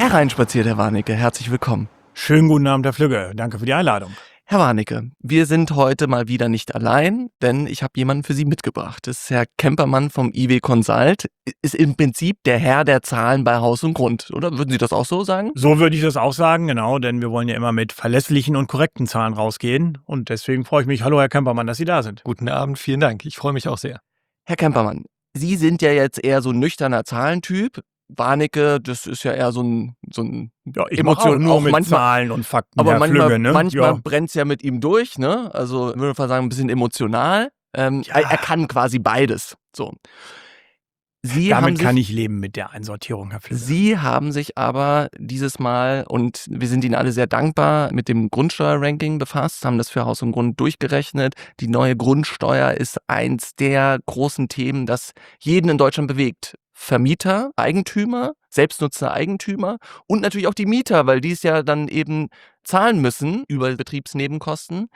Hereinspaziert, Herr Warnecke, herzlich willkommen. Schönen guten Abend, Herr Flügge. Danke für die Einladung. Herr Warnecke, wir sind heute mal wieder nicht allein, denn ich habe jemanden für Sie mitgebracht. Das ist Herr Kempermann vom IW Consult, ist im Prinzip der Herr der Zahlen bei Haus und Grund, oder? Würden Sie das auch so sagen? So würde ich das auch sagen, genau, denn wir wollen ja immer mit verlässlichen und korrekten Zahlen rausgehen. Und deswegen freue ich mich. Hallo, Herr Kempermann, dass Sie da sind. Guten Abend, vielen Dank. Ich freue mich auch sehr. Herr Kempermann, Sie sind ja jetzt eher so ein nüchterner Zahlentyp. Warnecke, das ist ja eher so ein Ja, ich mache auch nur auch mit manchmal, Zahlen und Fakten, aber Herr manchmal, Flügge, ne? manchmal Ja. brennt es ja mit ihm durch, ne? Also würde ich mal sagen, ein bisschen emotional. Er kann quasi beides. So. Damit kann ich leben mit der Einsortierung, Herr Flügge. Sie haben sich aber dieses Mal, und wir sind Ihnen alle sehr dankbar, mit dem Grundsteuerranking befasst, haben das für Haus und Grund durchgerechnet. Die neue Grundsteuer ist eins der großen Themen, das jeden in Deutschland bewegt. Vermieter, Eigentümer, selbstnutzende Eigentümer und natürlich auch die Mieter, weil die es ja dann eben zahlen müssen über Betriebsnebenkosten.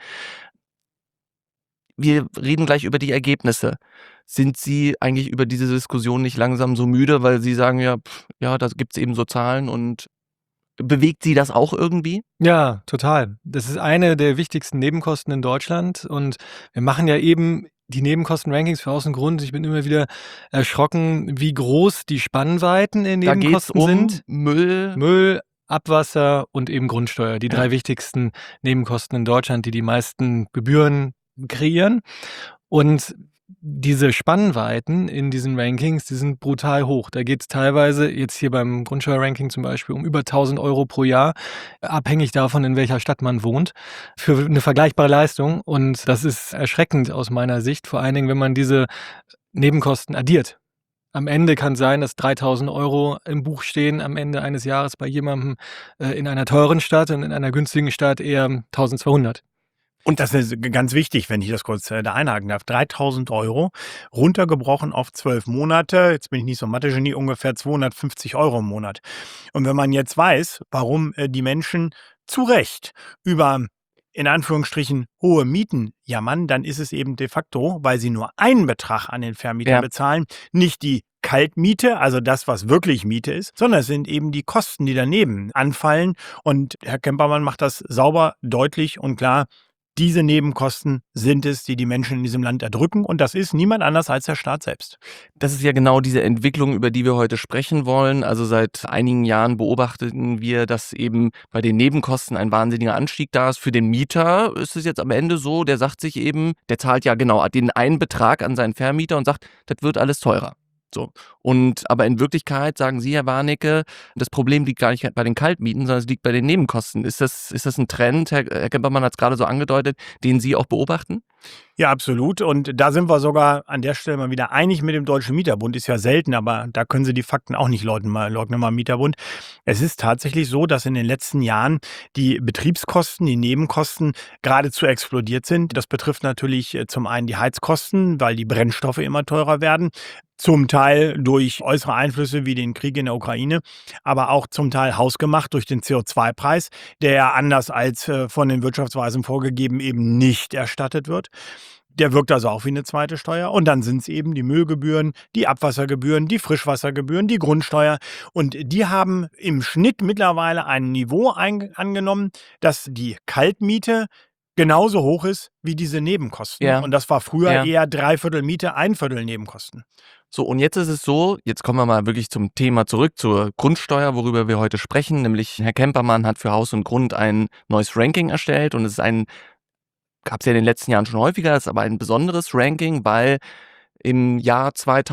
Wir reden gleich über die Ergebnisse. Sind Sie eigentlich über diese Diskussion nicht langsam so müde, weil Sie sagen, ja, da gibt es eben so Zahlen, und bewegt Sie das auch irgendwie? Ja, total. Das ist eine der wichtigsten Nebenkosten in Deutschland und wir machen ja eben die Nebenkosten-Rankings für Haus und Grund. Ich bin immer wieder erschrocken, wie groß die Spannweiten in Da geht es Nebenkosten um sind. Müll, Abwasser und eben Grundsteuer, die drei wichtigsten Nebenkosten in Deutschland, die die meisten Gebühren kreieren. Und diese Spannweiten in diesen Rankings, die sind brutal hoch. Da geht es teilweise, jetzt hier beim Grundsteuerranking zum Beispiel, um über 1.000 Euro pro Jahr, abhängig davon, in welcher Stadt man wohnt, für eine vergleichbare Leistung. Und das ist erschreckend aus meiner Sicht, vor allen Dingen, wenn man diese Nebenkosten addiert. Am Ende kann sein, dass 3.000 Euro im Buch stehen am Ende eines Jahres bei jemandem in einer teuren Stadt und in einer günstigen Stadt eher 1.200. Und das ist ganz wichtig, wenn ich das kurz da einhaken darf. 3.000 Euro, runtergebrochen auf 12 Monate. Jetzt bin ich nicht so Mathe-Genie, ungefähr 250 Euro im Monat. Und wenn man jetzt weiß, warum die Menschen zu Recht über in Anführungsstrichen hohe Mieten jammern, dann ist es eben de facto, weil sie nur einen Betrag an den Vermieter bezahlen, nicht die Kaltmiete, also das, was wirklich Miete ist, sondern es sind eben die Kosten, die daneben anfallen. Und Herr Kempermann macht das sauber, deutlich und klar. Diese Nebenkosten sind es, die die Menschen in diesem Land erdrücken. Und das ist niemand anders als der Staat selbst. Das ist ja genau diese Entwicklung, über die wir heute sprechen wollen. Also seit einigen Jahren beobachten wir, dass eben bei den Nebenkosten ein wahnsinniger Anstieg da ist. Für den Mieter ist es jetzt am Ende so, der sagt sich eben, der zahlt ja genau den einen Betrag an seinen Vermieter und sagt, das wird alles teurer. So. Aber in Wirklichkeit, sagen Sie, Herr Warnecke, das Problem liegt gar nicht bei den Kaltmieten, sondern es liegt bei den Nebenkosten. Ist das ein Trend, Herr Kempermann hat es gerade so angedeutet, den Sie auch beobachten? Ja, absolut. Und da sind wir sogar an der Stelle mal wieder einig mit dem Deutschen Mieterbund. Ist ja selten, aber da können Sie die Fakten auch nicht leugnen mal Mieterbund. Es ist tatsächlich so, dass in den letzten Jahren die Betriebskosten, die Nebenkosten geradezu explodiert sind. Das betrifft natürlich zum einen die Heizkosten, weil die Brennstoffe immer teurer werden. Zum Teil durch äußere Einflüsse wie den Krieg in der Ukraine, aber auch zum Teil hausgemacht durch den CO2-Preis, der ja anders als von den Wirtschaftsweisen vorgegeben eben nicht erstattet wird. Der wirkt also auch wie eine zweite Steuer. Und dann sind es eben die Müllgebühren, die Abwassergebühren, die Frischwassergebühren, die Grundsteuer. Und die haben im Schnitt mittlerweile ein Niveau angenommen, dass die Kaltmiete genauso hoch ist wie diese Nebenkosten. Ja. Und das war früher eher 3/4 Miete, 1/4 Nebenkosten. So, und jetzt ist es so, jetzt kommen wir mal wirklich zum Thema zurück, zur Grundsteuer, worüber wir heute sprechen. Nämlich Herr Kempermann hat für Haus und Grund ein neues Ranking erstellt, und es ist gab es ja in den letzten Jahren schon häufiger, ist aber ein besonderes Ranking, weil im Jahr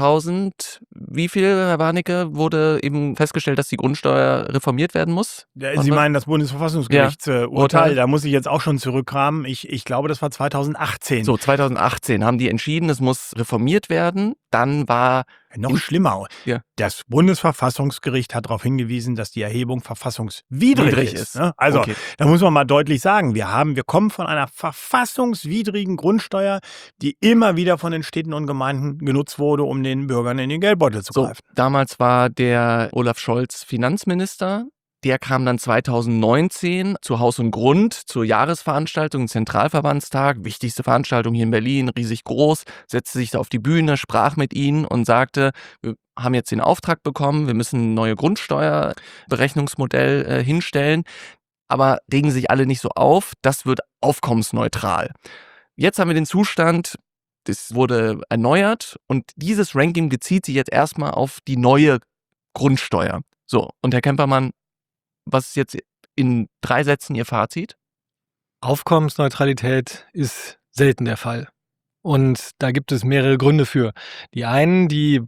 2000, wie viel, Herr Warnecke, wurde eben festgestellt, dass die Grundsteuer reformiert werden muss? Sie meinen das Bundesverfassungsgerichtsurteil, da muss ich jetzt auch schon zurückkramen. Ich glaube, das war 2018. So, 2018 haben die entschieden, es muss reformiert werden. Dann war noch schlimmer. Ja. Das Bundesverfassungsgericht hat darauf hingewiesen, dass die Erhebung verfassungswidrig ist. Ne? Also, da muss man mal deutlich sagen, wir kommen von einer verfassungswidrigen Grundsteuer, die immer wieder von den Städten und Gemeinden genutzt wurde, um den Bürgern in den Geldbeutel zu greifen. Damals war der Olaf Scholz Finanzminister. Der kam dann 2019 zu Haus und Grund, zur Jahresveranstaltung, Zentralverbandstag, wichtigste Veranstaltung hier in Berlin, riesig groß, setzte sich da auf die Bühne, sprach mit ihnen und sagte, wir haben jetzt den Auftrag bekommen, wir müssen ein neues Grundsteuerberechnungsmodell hinstellen, aber regen sich alle nicht so auf, das wird aufkommensneutral. Jetzt haben wir den Zustand, das wurde erneuert und dieses Ranking bezieht sich jetzt erstmal auf die neue Grundsteuer. So, und Herr Kempermann, was ist jetzt in 3 Sätzen Ihr Fazit? Aufkommensneutralität ist selten der Fall. Und da gibt es mehrere Gründe für. Die einen, die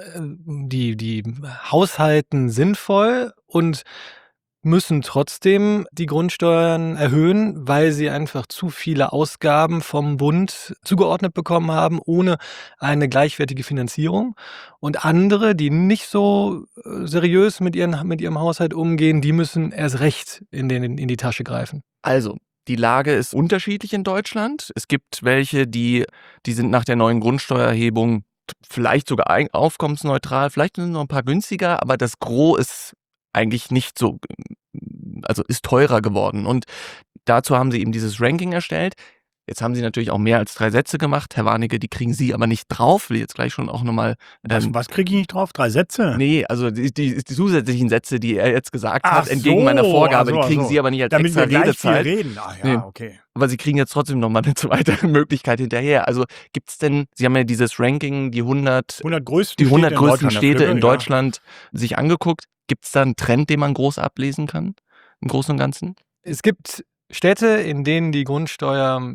haushalten sinnvoll und müssen trotzdem die Grundsteuern erhöhen, weil sie einfach zu viele Ausgaben vom Bund zugeordnet bekommen haben, ohne eine gleichwertige Finanzierung. Und andere, die nicht so seriös mit ihrem Haushalt umgehen, die müssen erst recht in die Tasche greifen. Also, die Lage ist unterschiedlich in Deutschland. Es gibt welche, die sind nach der neuen Grundsteuererhebung vielleicht sogar aufkommensneutral, vielleicht sind noch ein paar günstiger, aber das Gros ist eigentlich nicht so, also ist teurer geworden. Und dazu haben sie eben dieses Ranking erstellt. Jetzt haben sie natürlich auch mehr als 3 Sätze gemacht. Herr Warnecke, die kriegen Sie aber nicht drauf. Will jetzt gleich schon auch nochmal. Was kriege ich nicht drauf? 3 Sätze? Nee, also die zusätzlichen Sätze, die er jetzt gesagt hat, entgegen meiner Vorgabe, die kriegen Sie aber nicht als damit extra wir gleich Redezeit. viel reden. Ach ja, Nee. okay. Aber Sie kriegen jetzt trotzdem nochmal eine zweite Möglichkeit hinterher. Also gibt's denn, Sie haben ja dieses Ranking, die 100 größten Städte in Deutschland sich angeguckt. Gibt's da einen Trend, den man groß ablesen kann, im Großen und Ganzen? Es gibt Städte, in denen die Grundsteuer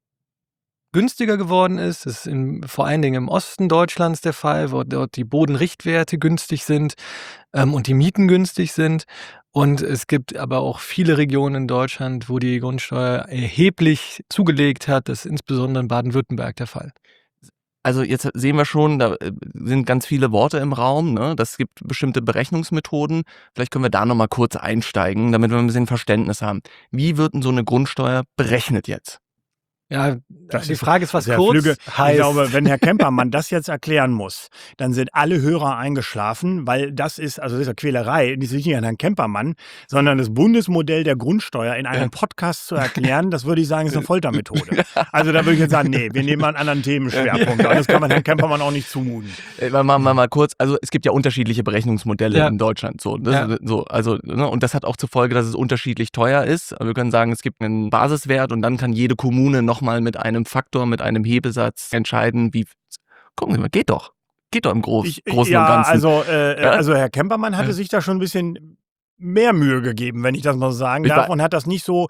günstiger geworden ist. Das ist vor allen Dingen im Osten Deutschlands der Fall, wo dort die Bodenrichtwerte günstig sind und die Mieten günstig sind. Und es gibt aber auch viele Regionen in Deutschland, wo die Grundsteuer erheblich zugelegt hat. Das ist insbesondere in Baden-Württemberg der Fall. Also jetzt sehen wir schon, da sind ganz viele Worte im Raum, ne? Das gibt bestimmte Berechnungsmethoden. Vielleicht können wir da nochmal kurz einsteigen, damit wir ein bisschen Verständnis haben. Wie wird denn so eine Grundsteuer berechnet jetzt? Ja, die Frage ist, was sehr kurz flügge. heißt. Ich glaube, wenn Herr Kempermann das jetzt erklären muss, dann sind alle Hörer eingeschlafen, weil das ist ja Quälerei. Das ist nicht an Herrn Kempermann, sondern das Bundesmodell der Grundsteuer in einem Podcast zu erklären, das würde ich sagen, ist eine Foltermethode. Also da würde ich jetzt sagen, nee, wir nehmen mal einen anderen Themenschwerpunkt. Und das kann man Herrn Kempermann auch nicht zumuten. Mal kurz, also es gibt ja unterschiedliche Berechnungsmodelle in Deutschland. So, Ja. Und das hat auch zur Folge, dass es unterschiedlich teuer ist. Wir können sagen, es gibt einen Basiswert und dann kann jede Kommune nochmal mit einem Faktor, mit einem Hebesatz entscheiden, wie. Gucken Sie mal, geht doch im Großen und Ganzen. Also Herr Kempermann hatte sich da schon ein bisschen mehr Mühe gegeben, wenn ich das mal so sagen darf, und hat das nicht so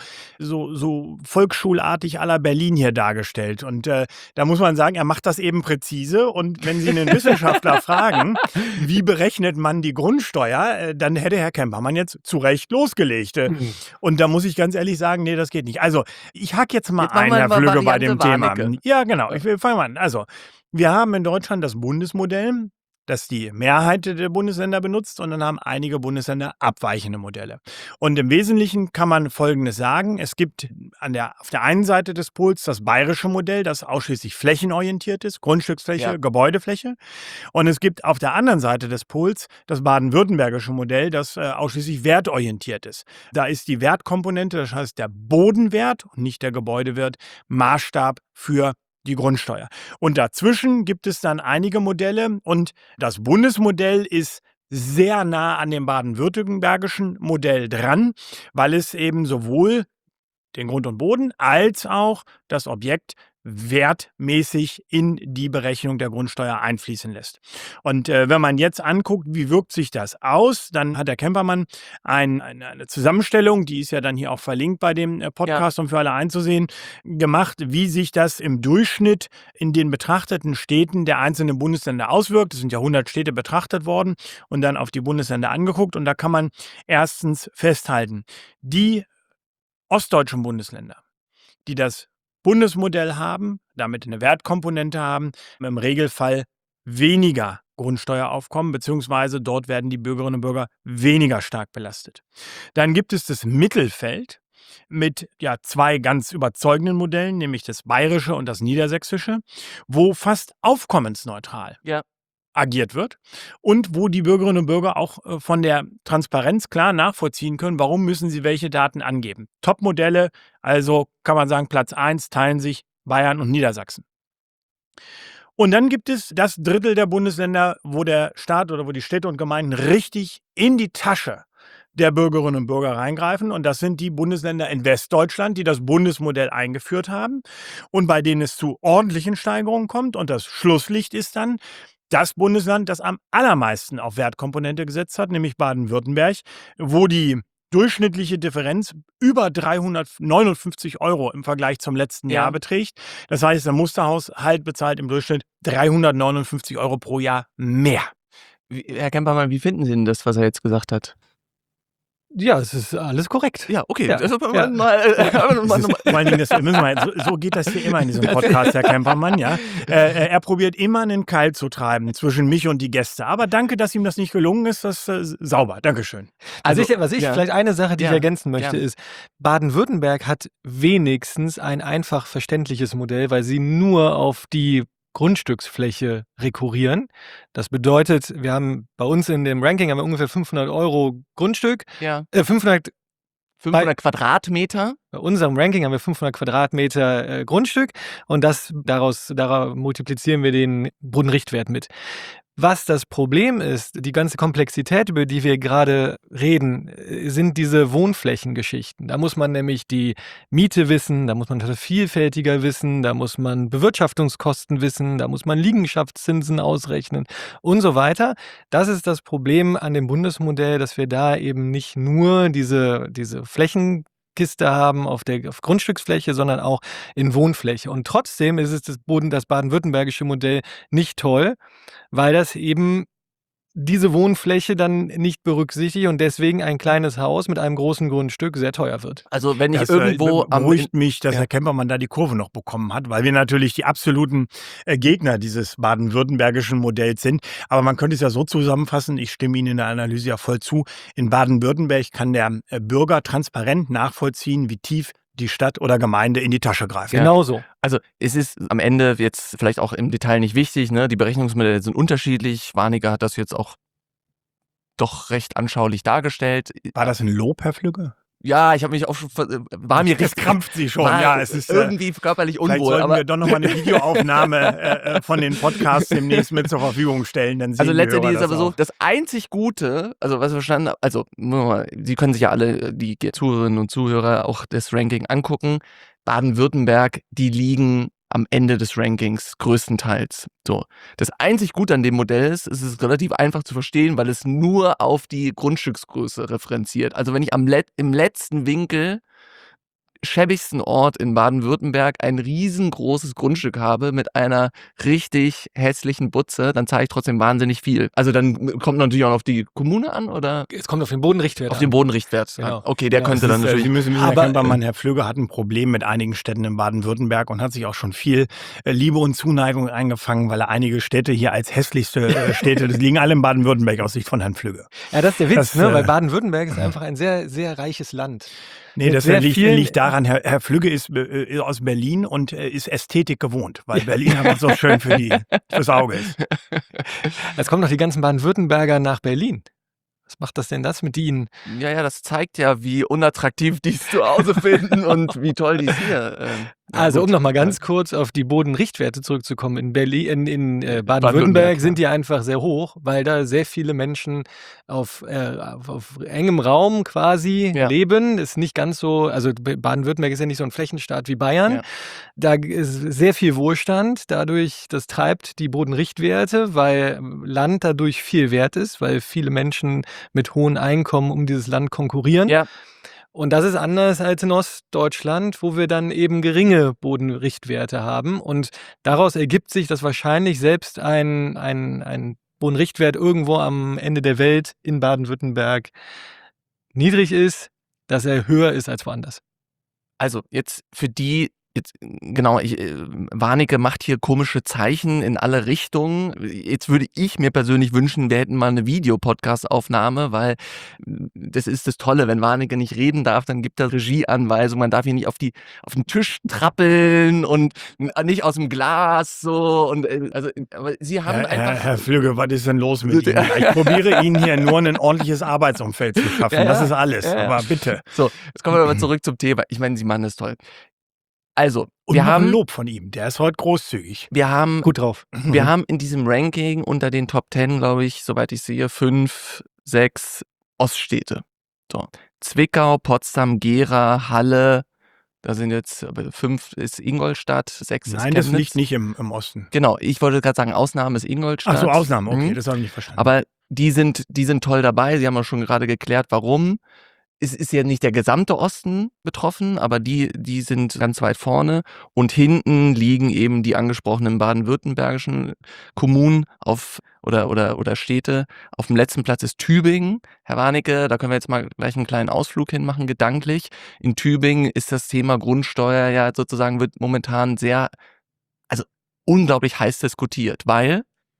volksschulartig à la Berlin hier dargestellt. Und da muss man sagen, er macht das eben präzise. Und wenn Sie einen Wissenschaftler fragen, wie berechnet man die Grundsteuer, dann hätte Herr Kempermann jetzt zu Recht losgelegt. Und da muss ich ganz ehrlich sagen, nee, das geht nicht. Also ich hake jetzt mal ein, Herr Flügge, bei dem Thema. Ja, genau. Ich fange mal an. Also wir haben in Deutschland das Bundesmodell, das die Mehrheit der Bundesländer benutzt, und dann haben einige Bundesländer abweichende Modelle. Und im Wesentlichen kann man Folgendes sagen: Es gibt auf der einen Seite des Pols das bayerische Modell, das ausschließlich flächenorientiert ist, Grundstücksfläche, Gebäudefläche. Und es gibt auf der anderen Seite des Pols das baden-württembergische Modell, das ausschließlich wertorientiert ist. Da ist die Wertkomponente, das heißt der Bodenwert und nicht der Gebäudewert, Maßstab für die Grundsteuer. Und dazwischen gibt es dann einige Modelle, und das Bundesmodell ist sehr nah an dem baden-württembergischen Modell dran, weil es eben sowohl den Grund und Boden als auch das Objekt wertmäßig in die Berechnung der Grundsteuer einfließen lässt. Und wenn man jetzt anguckt, wie wirkt sich das aus, dann hat der Kempermann eine Zusammenstellung, die ist ja dann hier auch verlinkt bei dem Podcast, um für alle einzusehen, gemacht, wie sich das im Durchschnitt in den betrachteten Städten der einzelnen Bundesländer auswirkt. Es sind ja 100 Städte betrachtet worden und dann auf die Bundesländer angeguckt. Und da kann man erstens festhalten, die ostdeutschen Bundesländer, die das Bundesmodell haben, damit eine Wertkomponente haben, im Regelfall weniger Grundsteueraufkommen, beziehungsweise dort werden die Bürgerinnen und Bürger weniger stark belastet. Dann gibt es das Mittelfeld mit 2 ganz überzeugenden Modellen, nämlich das bayerische und das niedersächsische, wo fast aufkommensneutral agiert wird und wo die Bürgerinnen und Bürger auch von der Transparenz klar nachvollziehen können, warum müssen sie welche Daten angeben. Top-Modelle, also kann man sagen, Platz 1 teilen sich Bayern und Niedersachsen. Und dann gibt es das Drittel der Bundesländer, wo der Staat oder wo die Städte und Gemeinden richtig in die Tasche der Bürgerinnen und Bürger reingreifen. Und das sind die Bundesländer in Westdeutschland, die das Bundesmodell eingeführt haben und bei denen es zu ordentlichen Steigerungen kommt. Und das Schlusslicht ist dann das Bundesland, das am allermeisten auf Wertkomponente gesetzt hat, nämlich Baden-Württemberg, wo die durchschnittliche Differenz über 359 € im Vergleich zum letzten Jahr beträgt. Das heißt, der Musterhaushalt bezahlt im Durchschnitt 359 € pro Jahr mehr. Herr Kempermann, wie finden Sie denn das, was er jetzt gesagt hat? Ja, es ist alles korrekt. Ja, okay. Ja. Das ist Ja. Vor allen Dingen, so geht das hier immer in diesem Podcast, Herr Kempermann. Ja? Er probiert immer einen Keil zu treiben zwischen mich und die Gäste. Aber danke, dass ihm das nicht gelungen ist. Das ist sauber. Dankeschön. Was ich vielleicht eine Sache, die ich ergänzen möchte, ist, Baden-Württemberg hat wenigstens ein einfach verständliches Modell, weil sie nur auf die Grundstücksfläche rekurrieren. Das bedeutet, wir haben bei uns in dem Ranking haben wir ungefähr 500 € Grundstück. Ja. 500 Quadratmeter. Bei unserem Ranking haben wir 500 Quadratmeter Grundstück und daraus multiplizieren wir den Bodenrichtwert mit. Was das Problem ist, die ganze Komplexität, über die wir gerade reden, sind diese Wohnflächengeschichten. Da muss man nämlich die Miete wissen, da muss man vielfältiger wissen, da muss man Bewirtschaftungskosten wissen, da muss man Liegenschaftszinsen ausrechnen und so weiter. Das ist das Problem an dem Bundesmodell, dass wir da eben nicht nur diese Flächenkiste haben auf Grundstücksfläche, sondern auch in Wohnfläche. Und trotzdem ist es das baden-württembergische Modell nicht toll, weil das eben diese Wohnfläche dann nicht berücksichtigt und deswegen ein kleines Haus mit einem großen Grundstück sehr teuer wird. Also wenn ich Das irgendwo beruhigt mich, dass Herr Kempermann da die Kurve noch bekommen hat, weil wir natürlich die absoluten Gegner dieses baden-württembergischen Modells sind. Aber man könnte es ja so zusammenfassen, ich stimme Ihnen in der Analyse ja voll zu, in Baden-Württemberg kann der Bürger transparent nachvollziehen, wie tief die Stadt oder Gemeinde in die Tasche greift. Genau so. Also es ist am Ende jetzt vielleicht auch im Detail nicht wichtig, ne? Die Berechnungsmodelle sind unterschiedlich. Warnecke hat das jetzt auch doch recht anschaulich dargestellt. War das ein Lob, Herr Flügge? Ja, ich habe mich auch schon, war mir Das richtig, krampft Sie schon, war ja. Es ist irgendwie körperlich vielleicht unwohl. sollten Aber wir doch nochmal eine Videoaufnahme von den Podcasts demnächst mit zur Verfügung stellen. Dann sehen also die letztendlich Hörer ist aber das so, auch. das einzig Gute, also was wir verstanden haben, also Sie können sich ja alle, die Zuhörerinnen und Zuhörer, auch das Ranking angucken. Baden-Württemberg, die liegen am Ende des Rankings größtenteils. So. Das einzig Gute an dem Modell ist, es ist relativ einfach zu verstehen, weil es nur auf die Grundstücksgröße referenziert. Also wenn ich im letzten Winkel schäbigsten Ort in Baden-Württemberg ein riesengroßes Grundstück habe mit einer richtig hässlichen Butze, dann zahle ich trotzdem wahnsinnig viel. Also dann kommt natürlich auch auf die Kommune an, oder? Es kommt auf den Bodenrichtwert Auf den Bodenrichtwert. Genau. Okay, der Genau. könnte dann natürlich. Sie müssen Herr Aber, Kempermann, Herr Flügge hat ein Problem mit einigen Städten in Baden-Württemberg und hat sich auch schon viel Liebe und Zuneigung eingefangen, weil er einige Städte hier als hässlichste Städte, das liegen alle in Baden-Württemberg aus Sicht von Herrn Flügge. Ja, das ist der Witz, Das, weil Baden-Württemberg ist einfach ein sehr, sehr reiches Land. Nee, Mit das sehr vielen- liegt daran, Herr Flügge ist aus Berlin und ist Ästhetik gewohnt, weil Berlin einfach so schön fürs Auge ist. Jetzt kommen doch die ganzen Baden-Württemberger nach Berlin. Was macht das denn das mit ihnen? Ja, das zeigt ja, wie unattraktiv die es zu Hause finden und wie toll die es hier. Also, gut. um nochmal ganz kurz auf die Bodenrichtwerte zurückzukommen. In Berlin, in Baden-Württemberg sind die einfach sehr hoch, weil da sehr viele Menschen auf engem Raum quasi leben. Ist nicht ganz so, also Baden-Württemberg ist ja nicht so ein Flächenstaat wie Bayern. Ja. Da ist sehr viel Wohlstand. Dadurch, das treibt die Bodenrichtwerte, weil Land dadurch viel wert ist, weil viele Menschen mit hohen Einkommen um dieses Land konkurrieren. Ja. Und das ist anders als in Ostdeutschland, wo wir dann eben geringe Bodenrichtwerte haben. Und daraus ergibt sich, dass wahrscheinlich selbst ein Bodenrichtwert irgendwo am Ende der Welt in Baden-Württemberg niedrig ist, dass er höher ist als woanders. Also jetzt für die Genau, Warnecke macht hier komische Zeichen in alle Richtungen. Jetzt würde ich mir persönlich wünschen, wir hätten mal eine Videopodcast-Aufnahme, weil das ist das Tolle, wenn Warnecke nicht reden darf, dann gibt er Regieanweisungen, man darf hier nicht auf den Tisch trappeln und nicht aus dem Glas so und also aber Sie haben einfach... Herr Flügge, was ist denn los mit Ihnen? Ich probiere Ihnen hier nur ein ordentliches Arbeitsumfeld zu schaffen, das ist alles, aber bitte. So, jetzt kommen wir mal zurück zum Thema. Ich meine, Sie machen das toll. Also, Und wir noch ein haben Lob von ihm, der ist heute großzügig. wir haben Gut drauf. wir haben in diesem Ranking unter den Top 10, glaube ich, soweit ich sehe, 5, 6 Oststädte. So. Zwickau, Potsdam, Gera, Halle, da sind jetzt 5 ist Ingolstadt, 6 ist Nein, das Chemnitz. liegt nicht im Osten. Genau, ich wollte gerade sagen, Ausnahme ist Ingolstadt. Ach so, Ausnahme, okay, Mhm. das habe ich nicht verstanden. Aber die sind toll dabei. Sie haben ja schon gerade geklärt, warum. Es ist ja nicht der gesamte Osten betroffen, aber die sind ganz weit vorne. Und hinten liegen eben die angesprochenen baden-württembergischen Kommunen oder Städte. Auf dem letzten Platz ist Tübingen. Herr Warnecke, da können wir jetzt mal gleich einen kleinen Ausflug hinmachen, gedanklich. In Tübingen ist das Thema Grundsteuer ja sozusagen, wird momentan unglaublich heiß diskutiert, weil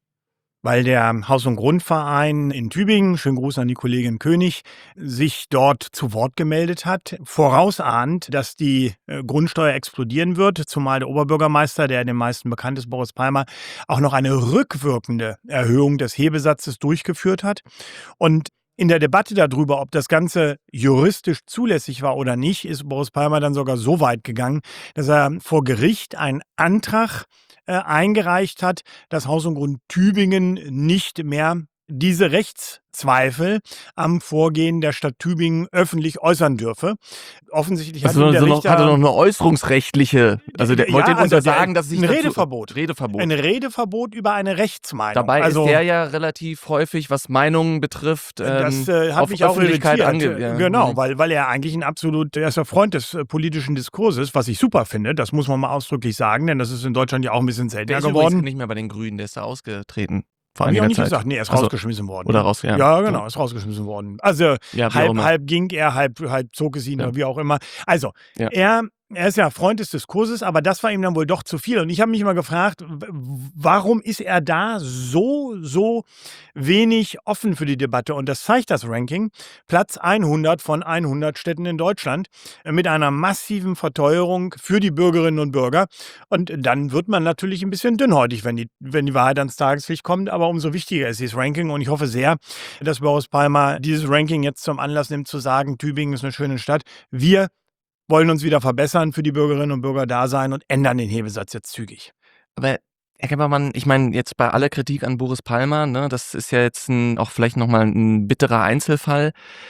der Haus- und Grundverein in Tübingen, schönen Gruß an die Kollegin König, sich dort zu Wort gemeldet hat, vorausahnt, dass die Grundsteuer explodieren wird, zumal der Oberbürgermeister, der den meisten bekannt ist, Boris Palmer, auch noch eine rückwirkende Erhöhung des Hebesatzes durchgeführt hat. Und in der Debatte darüber, ob das Ganze juristisch zulässig war oder nicht, ist Boris Palmer dann sogar so weit gegangen, dass er vor Gericht einen Antrag eingereicht hat, dass Haus und Grund Tübingen nicht mehr diese Rechtszweifel am Vorgehen der Stadt Tübingen öffentlich äußern dürfe. Offensichtlich hat ihm der Richter... Hat er noch eine äußerungsrechtliche, also der wollte ihm untersagen, dass sich ein Redeverbot. Ein Redeverbot über eine Rechtsmeinung. Dabei ist der ja relativ häufig, was Meinungen betrifft, das hat auf mich auch Öffentlichkeit irritiert. Genau, weil er eigentlich er ist ein Freund des politischen Diskurses, was ich super finde, das muss man mal ausdrücklich sagen, denn das ist in Deutschland ja auch ein bisschen Der seltener ist übrigens geworden. nicht mehr bei den Grünen, der ist da ausgetreten. Vor Habe ich auch einiger nicht Zeit. gesagt. Nee, er ist Also, rausgeschmissen worden. Oder raus, ja. Ja, genau, ist rausgeschmissen worden. Also Ja, wie auch immer. halb ging er, halb zog es ihn Ja. oder wie auch immer. Also, Ja. er ist ja Freund des Diskurses, aber das war ihm dann wohl doch zu viel. Und ich habe mich mal gefragt, warum ist er da so wenig offen für die Debatte? Und das zeigt das Ranking. Platz 100 von 100 Städten in Deutschland mit einer massiven Verteuerung für die Bürgerinnen und Bürger. Und dann wird man natürlich ein bisschen dünnhäutig, wenn die Wahrheit ans Tageslicht kommt. Aber umso wichtiger ist dieses Ranking. Und ich hoffe sehr, dass Boris Palmer dieses Ranking jetzt zum Anlass nimmt, zu sagen, Tübingen ist eine schöne Stadt. Wir wollen uns wieder verbessern, für die Bürgerinnen und Bürger da sein und ändern den Hebesatz jetzt zügig. Aber Herr Kempermann, ich meine, jetzt bei aller Kritik an Boris Palmer, ne, das ist ja jetzt auch vielleicht nochmal ein bitterer Einzelfall.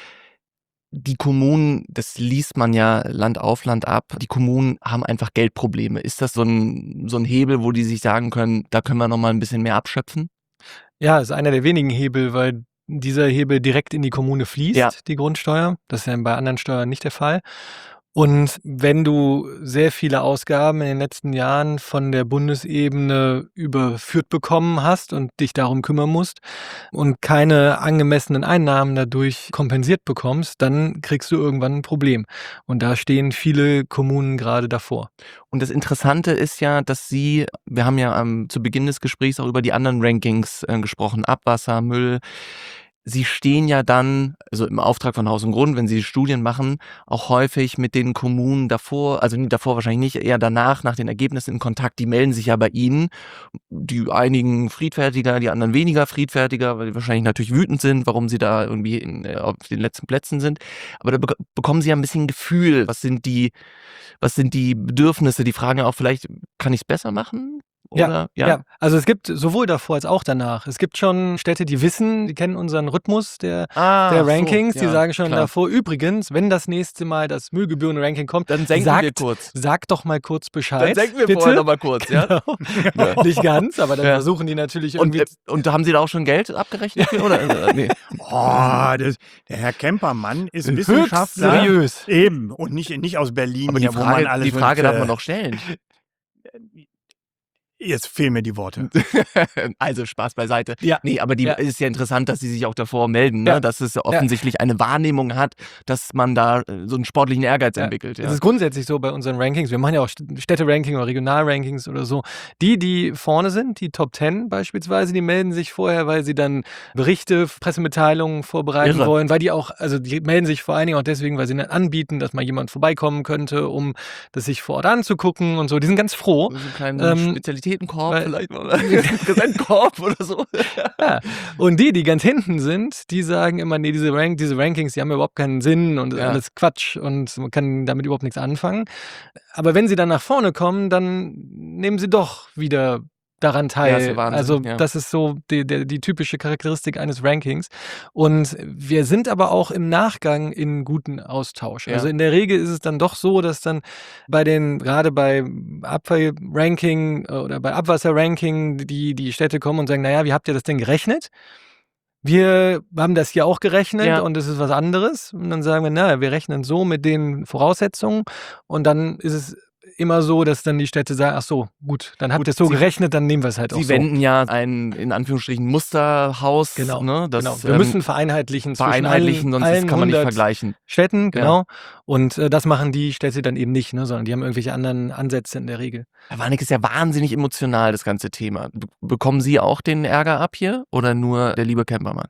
Die Kommunen, das liest man ja Land auf, Land ab, die Kommunen haben einfach Geldprobleme. Ist das so ein Hebel, wo die sich sagen können, da können wir nochmal ein bisschen mehr abschöpfen? Ja, ist einer der wenigen Hebel, weil dieser Hebel direkt in die Kommune fließt, Ja. die Grundsteuer. Das ist ja bei anderen Steuern nicht der Fall. Und wenn du sehr viele Ausgaben in den letzten Jahren von der Bundesebene überführt bekommen hast und dich darum kümmern musst und keine angemessenen Einnahmen dadurch kompensiert bekommst, dann kriegst du irgendwann ein Problem. Und da stehen viele Kommunen gerade davor. Und das Interessante ist ja, dass wir haben ja zu Beginn des Gesprächs auch über die anderen Rankings gesprochen, Abwasser, Müll. Sie stehen ja dann, also im Auftrag von Haus und Grund, wenn Sie Studien machen, auch häufig mit den Kommunen davor, also davor wahrscheinlich nicht, eher danach, nach den Ergebnissen in Kontakt. Die melden sich ja bei Ihnen, die einigen friedfertiger, die anderen weniger friedfertiger, weil die wahrscheinlich natürlich wütend sind, warum Sie da irgendwie auf den letzten Plätzen sind. Aber da bekommen Sie ja ein bisschen Gefühl, was sind die Bedürfnisse, die fragen ja auch vielleicht, kann ich es besser machen? Oder, ja, also es gibt sowohl davor als auch danach. Es gibt schon Städte, die kennen unseren Rhythmus der Rankings, die sagen schon davor, übrigens, wenn das nächste Mal das Müllgebühren-Ranking kommt, dann senken wir kurz. Sag doch mal kurz Bescheid. Dann senken wir bitte. vorher noch mal kurz, Genau. ja? Nicht ganz, aber dann versuchen die natürlich irgendwie... Und haben Sie da auch schon Geld abgerechnet? Oder? Nee. Der Herr Kempermann ist Wissenschaftler. Seriös. Eben, und nicht aus Berlin. Aber hier, die Frage wo man alles darf man doch stellen. Jetzt fehlen mir die Worte. Also Spaß beiseite. Ja. Nee, aber Ja. ist ja interessant, dass sie sich auch davor melden, ne? Ja. Dass es offensichtlich eine Wahrnehmung hat, dass man da so einen sportlichen Ehrgeiz entwickelt. Ja. Es ist grundsätzlich so bei unseren Rankings, wir machen ja auch Städte-Ranking oder Regional-Rankings oder so, die vorne sind, die Top 10 beispielsweise, die melden sich vorher, weil sie dann Berichte, Pressemitteilungen vorbereiten Irre. wollen, weil die auch, also die melden sich vor allen Dingen auch deswegen, weil sie dann anbieten, dass mal jemand vorbeikommen könnte, um das sich vor Ort anzugucken und so. Die sind ganz froh. So einen kleinen Spezialitätenkorb weil- vielleicht mal, oder Präsentkorb oder so. Ja. Und die ganz hinten sind, die sagen immer, nee, diese Rankings, die haben ja überhaupt keinen Sinn und das ist Ja. alles Quatsch und man kann damit überhaupt nichts anfangen. Aber wenn sie dann nach vorne kommen, dann nehmen sie doch wieder daran teil. Ja, ist ja Wahnsinn, Also ja. das ist so die typische Charakteristik eines Rankings. Und wir sind aber auch im Nachgang in guten Austausch. Ja. Also in der Regel ist es dann doch so, dass dann gerade bei Abfallranking oder bei Abwasserranking die Städte kommen und sagen, naja, wie habt ihr das denn gerechnet? Wir haben das hier auch gerechnet Ja. und es ist was anderes. Und dann sagen wir, naja, wir rechnen so mit den Voraussetzungen. Und dann ist es immer so, dass dann die Städte sagen, ach so, gut, dann habt Gut, ihr es so sie- gerechnet, dann nehmen wir es halt auch Sie so. wenden ja ein, in Anführungsstrichen, Musterhaus. Genau, Ne? Das, genau. Wir müssen vereinheitlichen zwischen vereinheitlichen, sonst allen kann man nicht 100 vergleichen. Städten, genau. Und das machen die Städte dann eben nicht, ne, sondern die haben irgendwelche anderen Ansätze in der Regel. Herr Warnecke, ist ja wahnsinnig emotional, das ganze Thema. Bekommen Sie auch den Ärger ab hier oder nur der liebe Campermann?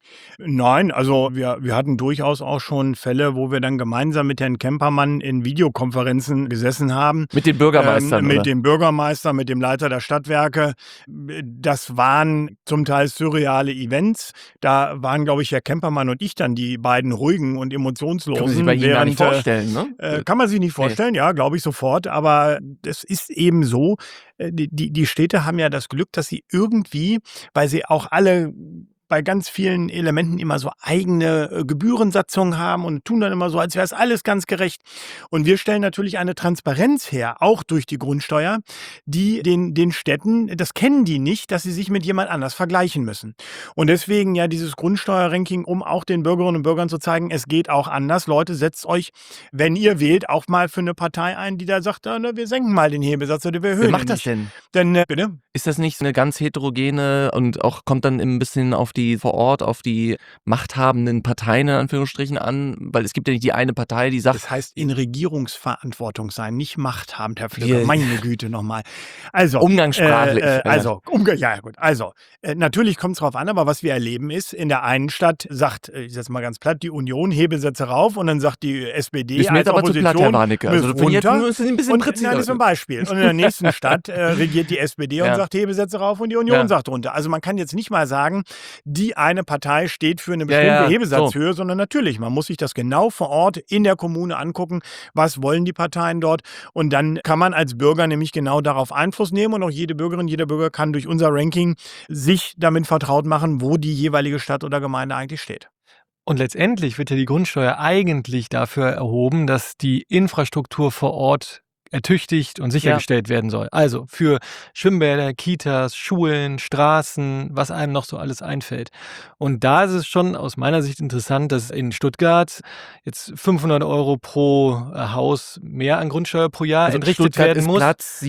Nein, also wir hatten durchaus auch schon Fälle, wo wir dann gemeinsam mit Herrn Kempermann in Videokonferenzen gesessen haben. Mit den Bürgermeistern, Mit oder? dem Bürgermeister, mit dem Leiter der Stadtwerke. Das waren zum Teil surreale Events. Da waren, glaube ich, Herr Kempermann und ich dann die beiden ruhigen und emotionslosen. Können Sie sich bei Ihnen gar nicht vorstellen, ne? Kann man sich nicht vorstellen, ja, glaube ich sofort. Aber es ist eben so, die Städte haben ja das Glück, dass sie irgendwie, weil sie auch alle bei ganz vielen Elementen immer so eigene Gebührensatzungen haben und tun dann immer so, als wäre es alles ganz gerecht. Und wir stellen natürlich eine Transparenz her, auch durch die Grundsteuer, die den Städten, das kennen die nicht, dass sie sich mit jemand anders vergleichen müssen. Und deswegen ja dieses Grundsteuerranking, um auch den Bürgerinnen und Bürgern zu zeigen, es geht auch anders. Leute, setzt euch, wenn ihr wählt, auch mal für eine Partei ein, die da sagt, wir senken mal den Hebesatz oder wir erhöhen Wer macht ihn das nicht. denn? Denn, bitte? Ist das nicht eine ganz heterogene und auch kommt dann ein bisschen auf die vor Ort, auf die machthabenden Parteien in Anführungsstrichen an? Weil es gibt ja nicht die eine Partei, die sagt, Das heißt, in Regierungsverantwortung sein, nicht machthabend, Herr Flöcker. Wir- Meine Güte nochmal. Also, umgangssprachlich. Natürlich kommt es drauf an, aber was wir erleben ist, in der einen Stadt sagt, ich setze mal ganz platt, die Union Hebesätze rauf und dann sagt die SPD ist mir als jetzt aber zu Opposition platt, Herr Warnecke. Also runter. jetzt müssen Sie ein bisschen Und präziser. das ist ein Beispiel. Und in der nächsten Stadt regiert die SPD und Ja. sagt Hebesätze rauf und die Union Ja. sagt runter. Also man kann jetzt nicht mal sagen, die eine Partei steht für eine Ja, bestimmte ja, Hebesatzhöhe, sondern natürlich, man muss sich das genau vor Ort in der Kommune angucken, was wollen die Parteien dort und dann kann man als Bürger nämlich genau darauf Einfluss nehmen und auch jede Bürgerin, jeder Bürger kann durch unser Ranking sich damit vertraut machen, wo die jeweilige Stadt oder Gemeinde eigentlich steht. Und letztendlich wird ja die Grundsteuer eigentlich dafür erhoben, dass die Infrastruktur vor Ort ertüchtigt und sichergestellt werden soll. Also für Schwimmbäder, Kitas, Schulen, Straßen, was einem noch so alles einfällt. Und da ist es schon aus meiner Sicht interessant, dass in Stuttgart jetzt 500 € pro Haus mehr an Grundsteuer pro Jahr Also entrichtet Stuttgart werden ist muss. Platz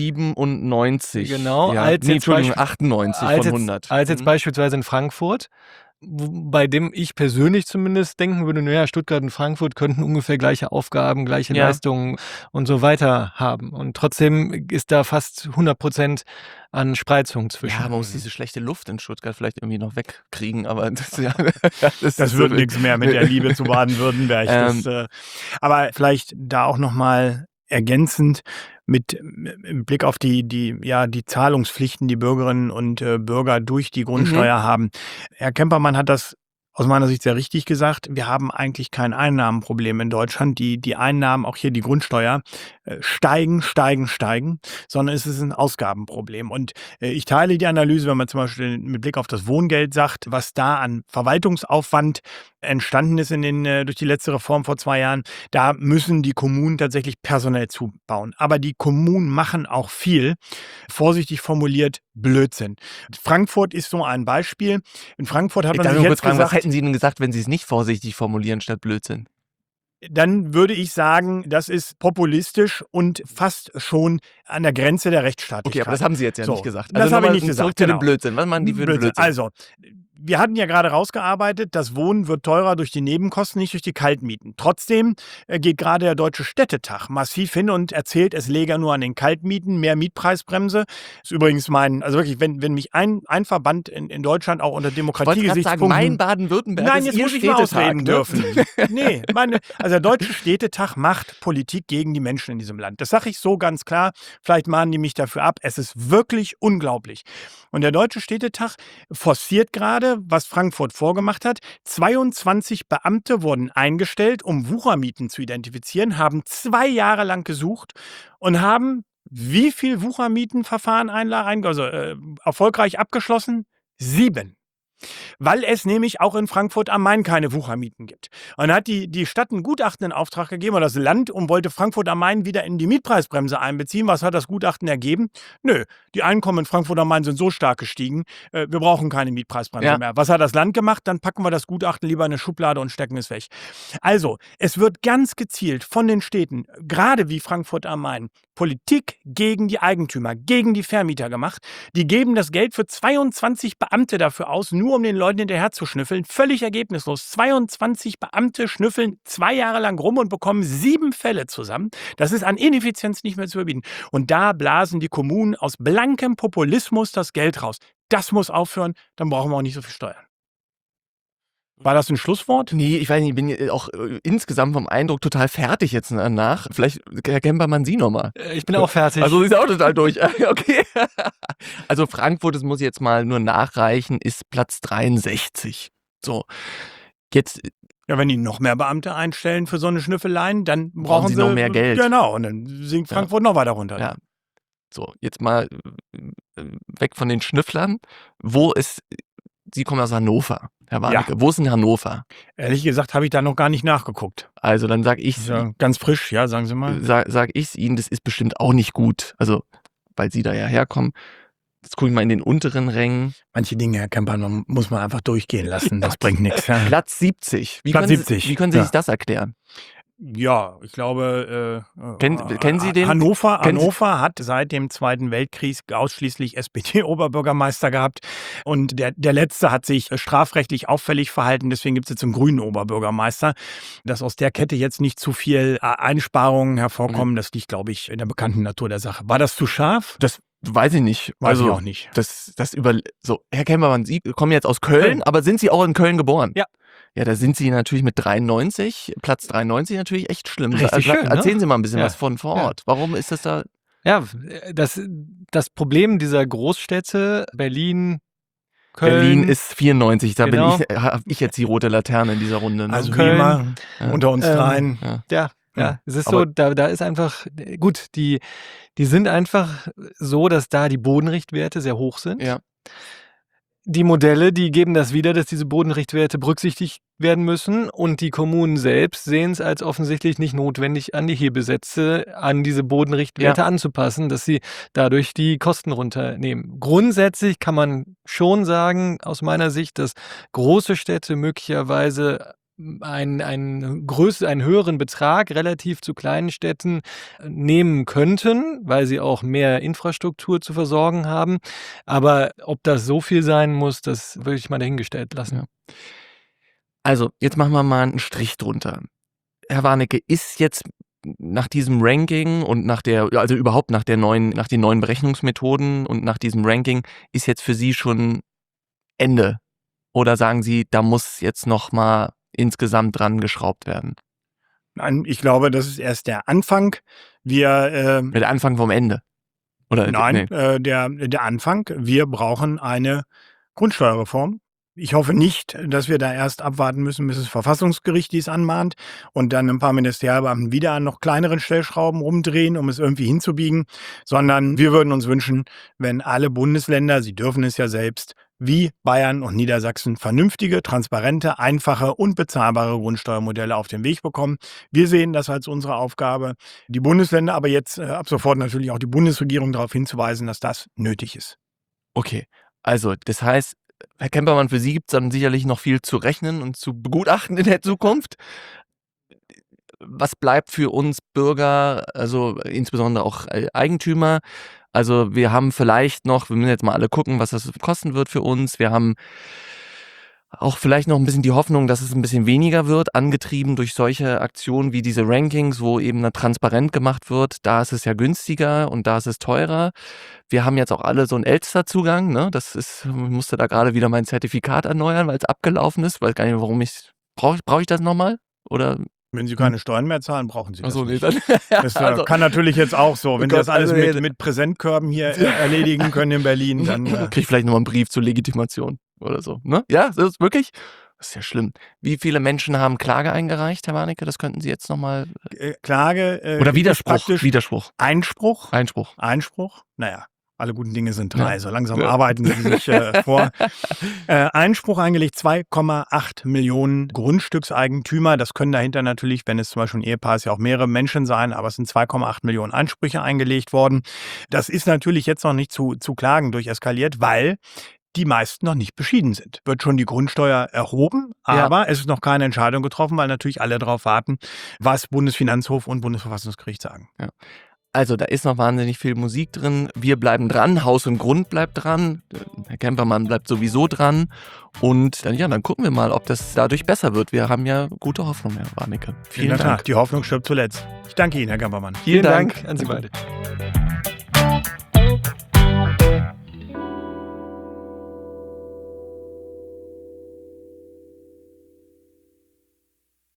97. Genau, Ja. als jetzt Entschuldigung, Beispiel- 98 als von jetzt, 100. Als jetzt Mhm. beispielsweise in Frankfurt, bei dem ich persönlich zumindest denken würde, naja, Stuttgart und Frankfurt könnten ungefähr gleiche Aufgaben, gleiche Ja. Leistungen und so weiter haben. Und trotzdem ist da fast 100% an Spreizung zwischen. Ja, man muss diese schlechte Luft in Stuttgart vielleicht irgendwie noch wegkriegen, aber das, ja, Das ist wird so- nichts mehr mit der Liebe zu Baden-Württemberg. Aber vielleicht da auch nochmal ergänzend mit Blick auf die Zahlungspflichten, die Bürgerinnen und Bürger durch die Grundsteuer haben. Herr Kempermann hat das aus meiner Sicht sehr richtig gesagt. Wir haben eigentlich kein Einnahmenproblem in Deutschland. Die Einnahmen, auch hier die Grundsteuer, steigen, sondern es ist ein Ausgabenproblem. Und ich teile die Analyse, wenn man zum Beispiel mit Blick auf das Wohngeld sagt, was da an Verwaltungsaufwand entstanden ist durch die letzte Reform vor 2 Jahren, da müssen die Kommunen tatsächlich personell zubauen. Aber die Kommunen machen auch viel, vorsichtig formuliert, Blödsinn. Frankfurt ist so ein Beispiel. In Frankfurt hat Ich man darf sich nur jetzt kurz fragen, was gesagt, hätten Sie denn gesagt, wenn Sie es nicht vorsichtig formulieren statt Blödsinn? Dann würde ich sagen, das ist populistisch und fast schon an der Grenze der Okay, Rechtsstaatlichkeit. aber das haben Sie jetzt ja So, nicht gesagt. das habe ich nochmal nicht gesagt, zurück zu dem genau. Blödsinn. Was machen die für einen Blödsinn? Also, wir hatten ja gerade rausgearbeitet, das Wohnen wird teurer durch die Nebenkosten, nicht durch die Kaltmieten. Trotzdem geht gerade der Deutsche Städtetag massiv hin und erzählt, es läge nur an den Kaltmieten, mehr Mietpreisbremse. Das ist übrigens also wirklich, wenn mich ein Verband in Deutschland auch unter Ich wollte gerade sagen, Demokratiegesichtspunkten... mein Baden-Württemberg Nein, ist jetzt Ihr muss ich mal Städtetag, ausreden ne? dürfen. Nee, also der Deutsche Städtetag macht Politik gegen die Menschen in diesem Land. Das sage ich so ganz klar. Vielleicht mahnen die mich dafür ab. Es ist wirklich unglaublich. Und der Deutsche Städtetag forciert gerade, was Frankfurt vorgemacht hat. 22 Beamte wurden eingestellt, um Wuchermieten zu identifizieren, haben 2 Jahre lang gesucht und haben wie viel Wuchermietenverfahren erfolgreich abgeschlossen? 7. Weil es nämlich auch in Frankfurt am Main keine Wuchermieten gibt. Und dann hat die Stadt ein Gutachten in Auftrag gegeben, oder das Land, und wollte Frankfurt am Main wieder in die Mietpreisbremse einbeziehen. Was hat das Gutachten ergeben? Nö, die Einkommen in Frankfurt am Main sind so stark gestiegen, wir brauchen keine Mietpreisbremse mehr. Was hat das Land gemacht? Dann packen wir das Gutachten lieber in eine Schublade und stecken es weg. Also, es wird ganz gezielt von den Städten, gerade wie Frankfurt am Main, Politik gegen die Eigentümer, gegen die Vermieter gemacht. Die geben das Geld für 22 Beamte dafür aus, nur um den Leuten hinterher zu schnüffeln. Völlig ergebnislos. 22 Beamte schnüffeln 2 Jahre lang rum und bekommen 7 Fälle zusammen. Das ist an Ineffizienz nicht mehr zu überbieten. Und da blasen die Kommunen aus blankem Populismus das Geld raus. Das muss aufhören, dann brauchen wir auch nicht so viel Steuern. War das ein Schlusswort? Nee, ich weiß nicht, ich bin auch insgesamt vom Eindruck total fertig jetzt danach. Vielleicht, Herr Kempermann, Sie nochmal. Ich bin auch fertig. Also, Sie sind auch total durch. Okay. Also, Frankfurt, das muss ich jetzt mal nur nachreichen, ist Platz 63. So. Jetzt. Ja, wenn die noch mehr Beamte einstellen für so eine Schnüffeleien, dann brauchen sie noch mehr Geld. Genau, und dann sinkt Frankfurt noch weiter runter. Ja. So, jetzt mal weg von den Schnüfflern. Sie kommen aus Hannover, Herr Warnecke. Ja. Wo ist denn Hannover? Ehrlich gesagt habe ich da noch gar nicht nachgeguckt. Also dann sage ich... Ja, ganz frisch, ja, sagen Sie mal. Sag ich es Ihnen, das ist bestimmt auch nicht gut. Also, weil Sie da ja herkommen. Jetzt gucke ich mal in den unteren Rängen. Manche Dinge, Herr Kempermann, muss man einfach durchgehen lassen. Das bringt nichts. Ja. Platz 70. Wie können Sie sich das erklären? Ja, ich glaube, kennen Sie den? Hannover hat seit dem Zweiten Weltkrieg ausschließlich SPD-Oberbürgermeister gehabt, und der letzte hat sich strafrechtlich auffällig verhalten, deswegen gibt es jetzt einen grünen Oberbürgermeister. Dass aus der Kette jetzt nicht zu viel Einsparungen hervorkommen, das liegt, glaube ich, in der bekannten Natur der Sache. War das zu scharf? Das weiß ich nicht. Weiß ich auch nicht. Herr Kempermann, Sie kommen jetzt aus Köln, aber sind Sie auch in Köln geboren? Ja. Ja, da sind Sie natürlich mit 93, Platz 93 natürlich echt schlimm. Schön, erzählen Sie mal ein bisschen was vor Ort. Ja. Warum ist das da? Ja, das Problem dieser Großstädte, Berlin, Köln. Berlin ist 94, da genau. habe ich jetzt die rote Laterne in dieser Runde. Ne? Also Köln, wie immer, unter uns dreien. Ja, es ist so, da ist einfach, gut, die sind einfach so, dass da die Bodenrichtwerte sehr hoch sind. Ja. Die Modelle, die geben das wieder, dass diese Bodenrichtwerte berücksichtigt werden müssen, und die Kommunen selbst sehen es als offensichtlich nicht notwendig an, die Hebelsätze an diese Bodenrichtwerte anzupassen, dass sie dadurch die Kosten runternehmen. Grundsätzlich kann man schon sagen, aus meiner Sicht, dass große Städte möglicherweise einen höheren Betrag relativ zu kleinen Städten nehmen könnten, weil sie auch mehr Infrastruktur zu versorgen haben. Aber ob das so viel sein muss, das würde ich mal dahingestellt lassen. Ja. Also, jetzt machen wir mal einen Strich drunter. Herr Warnecke, ist jetzt nach diesem Ranking und überhaupt nach den neuen Berechnungsmethoden und nach diesem Ranking, ist jetzt für Sie schon Ende? Oder sagen Sie, da muss jetzt noch mal insgesamt dran geschraubt werden? Nein, ich glaube, das ist erst der Anfang. Der Anfang vom Ende? Oder, nein, nee. Der Anfang. Wir brauchen eine Grundsteuerreform. Ich hoffe nicht, dass wir da erst abwarten müssen, bis das Verfassungsgericht dies anmahnt und dann ein paar Ministerialbeamten wieder an noch kleineren Stellschrauben rumdrehen, um es irgendwie hinzubiegen, sondern wir würden uns wünschen, wenn alle Bundesländer, sie dürfen es ja selbst, wie Bayern und Niedersachsen, vernünftige, transparente, einfache und bezahlbare Grundsteuermodelle auf den Weg bekommen. Wir sehen das als unsere Aufgabe, die Bundesländer, aber jetzt ab sofort natürlich auch die Bundesregierung darauf hinzuweisen, dass das nötig ist. Okay, also das heißt, Herr Kempermann, für Sie gibt es dann sicherlich noch viel zu rechnen und zu begutachten in der Zukunft. was bleibt für uns Bürger, also insbesondere auch Eigentümer? Also wir haben vielleicht noch, wir müssen jetzt mal alle gucken, was das kosten wird für uns. Wir haben auch vielleicht noch ein bisschen die Hoffnung, dass es ein bisschen weniger wird, angetrieben durch solche Aktionen wie diese Rankings, wo eben transparent gemacht wird. Da ist es ja günstiger und da ist es teurer. Wir haben jetzt auch alle so einen Elster-Zugang, ne? Ich musste da gerade wieder mein Zertifikat erneuern, weil es abgelaufen ist. Weiß gar nicht, warum brauche ich das nochmal? Oder? Wenn Sie keine Steuern mehr zahlen, brauchen Sie das Achso, nee, nicht. dann. Das kann natürlich jetzt auch so. Wenn Sie das alles also, mit Präsentkörben hier erledigen können in Berlin, dann kriege ich vielleicht nochmal einen Brief zur Legitimation oder so. Ne? Ja, das ist wirklich? Das ist ja schlimm. Wie viele Menschen haben Klage eingereicht, Herr Warnecke? Das könnten Sie jetzt nochmal. Klage. Oder Widerspruch. Einspruch. Naja. Alle guten Dinge sind 3. Ja. So langsam arbeiten sie sich vor. Einspruch eingelegt, 2,8 Millionen Grundstückseigentümer. Das können dahinter natürlich, wenn es zum Beispiel ein Ehepaar ist, ja auch mehrere Menschen sein, aber es sind 2,8 Millionen Einsprüche eingelegt worden. Das ist natürlich jetzt noch nicht zu Klagen durcheskaliert, weil die meisten noch nicht beschieden sind. Wird schon die Grundsteuer erhoben, aber es ist noch keine Entscheidung getroffen, weil natürlich alle darauf warten, was Bundesfinanzhof und Bundesverfassungsgericht sagen. Ja. Also da ist noch wahnsinnig viel Musik drin. Wir bleiben dran, Haus und Grund bleibt dran, Herr Kempermann bleibt sowieso dran und dann gucken wir mal, ob das dadurch besser wird. Wir haben ja gute Hoffnung, Herr Warnecke. Vielen Dank. Die Hoffnung stirbt zuletzt. Ich danke Ihnen, Herr Kempermann. Vielen Dank an Sie beide.